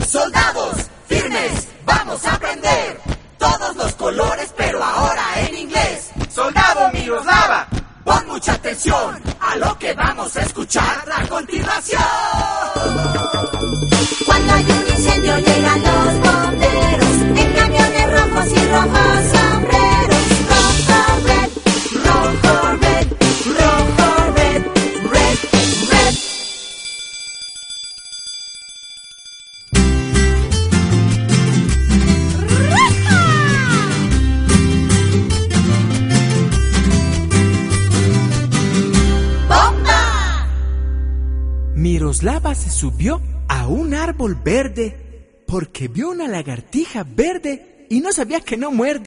Soldados, firmes, vamos a aprender todos los colores, pero ahora en inglés. Soldado Miroslava, pon mucha atención a lo que vamos a escuchar a continuación. Cuando hay un incendio llegan los bomberos en camiones rojos y rojos sombreros. Rojo, red, rojo, red, rojo, red, red, red. ¡Bomba! Miroslava se subió a un árbol verde porque vio una lagartija verde y no sabía que no muerde.